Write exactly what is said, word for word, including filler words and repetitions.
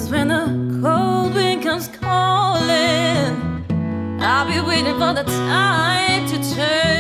when the cold wind comes calling, I'll be waiting for the tide to turn.